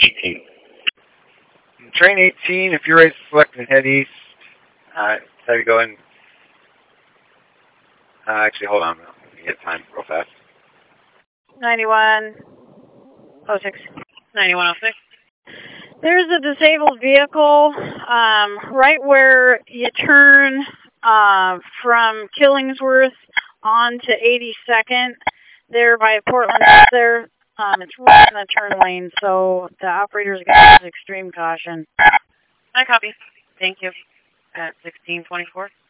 18. Train 18, if you're ready to select and head east, so you go in. Actually, hold on. Let me get time real fast. 9106. 9106. There's a disabled vehicle right where you turn from Killingsworth on to 82nd. There by Portland. There, it's right in the turn lane, so the operator's got to use extreme caution. I copy. Thank you. At 1624.